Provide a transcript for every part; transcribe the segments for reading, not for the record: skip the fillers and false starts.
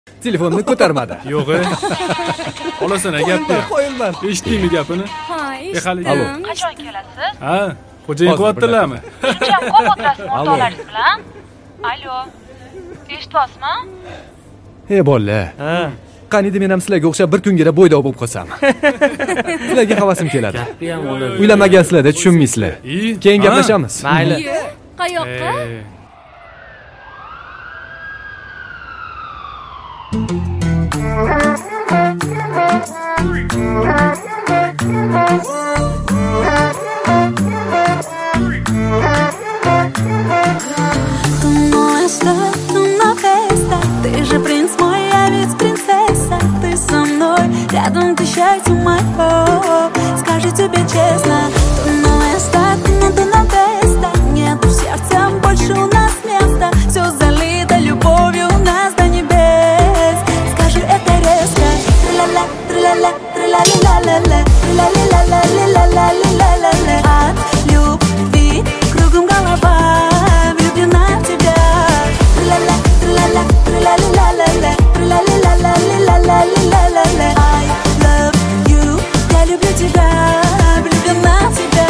Telefonni ko'tarmadi. Yo'q. Olasana gapni. Qo'yilman. Eshitdingmi gapini? Ha, Hali- Alo. eshitdim. Qachon kelasiz? Ha, xo'jayin qilyaptilarmi? Shuncham ko'p o'tirasiz o'rtoqlaringiz bilan? Alo. Eshityapsizmi? Ey bolalar. Ha. Qaniydi men ham sizlarga o'xshab bir kungina bo'ydoq bo'lib qolsam. Sizlarga havasim keladi. Gapni ham oladi. Uylanmagansizlar-da, tushunmaysizlar. Keyin gaplashamiz. Mayli. Qayoqqa? Tú no estás, tú no estás. Ты же принц мой, я ведь принцесса. Ты со мной, рядом ты счастье мое. Скажи тебе честно. Tú no estás, tú no estás. Нету в сердце больше у нас места. Все залито любовью у нас до небес. Скажи это резко. Тра-ля-ля, тра-ля-ля, тра-ля-ля-ля-ля. Тра-ля-ля-ля-ля-ля-ля-ля-ля. От любви кругом голова. Влюблена в тебя. Тра-ля-ля, тра-ля-ля, тра-ля-ля-ля-ля. Тра-ля-ля-ля-ля-ля-ля-ля-ля. I love you. Я люблю тебя. Влюблена в тебя.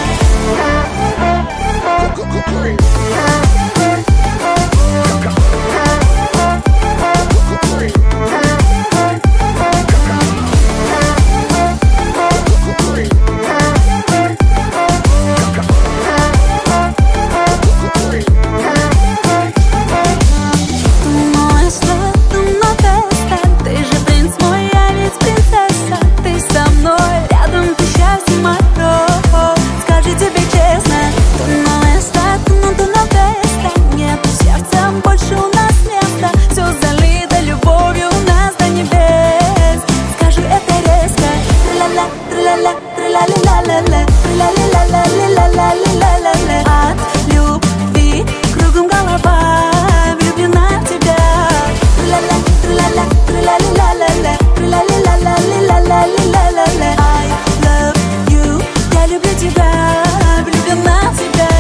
Tú no estás, tú no estás. Ты же принц мой, я ведь принцесса. Ты со мной, рядом ты счастье мое. Скажи тебе честно. Tú no estás, tú no estás. Нет в сердце больше у нас места. Все залито любовью у нас до небес. Скажи это резко. Тра-ля-ля, тра-ля-ля, тра-ля-ля-ля-ля. Тра-ля-ля-ля-ля-ля-ля-ля-ля. От любви кругом голова. Влюблена в тебя. Тра-ля-ля, тра-ля-ля, тра-ля-ля-ля-ля. Тра-ля-ля-ля-ля-ля-ля-ля-ля. I love you. Я люблю тебя. Влюблена в тебя.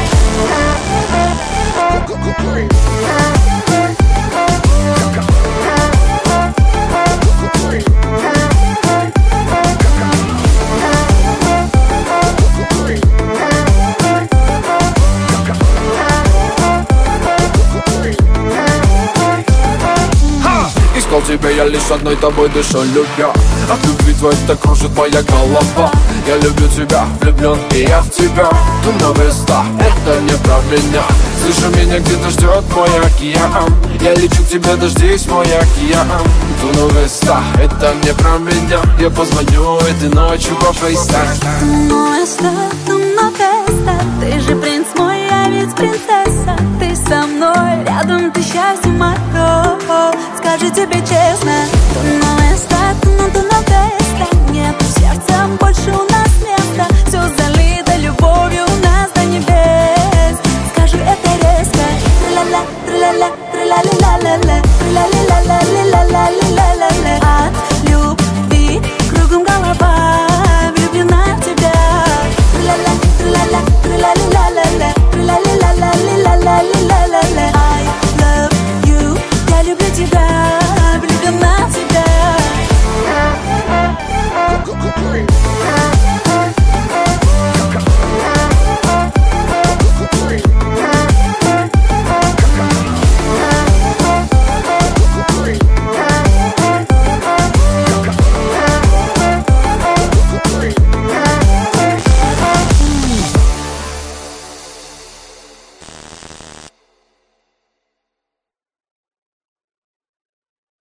Искал тебя я лишь одной тобой дышу, любя. От любви твоей так кружит моя голова. Я люблю тебя, влюблен и я в тебя. Ты новеста, это не про меня. Слышу, меня где-то ждет мой океан. Я лечу к тебе, дождись, мой океан. Ты новеста, это не про меня. Я позвоню этой ночью по фейстайм. Tú no estás, tú no estás. Ты же принц мой, я ведь принцесса. Ты со мной, рядом ты счастье мое. Скажи тебе честно. Tú no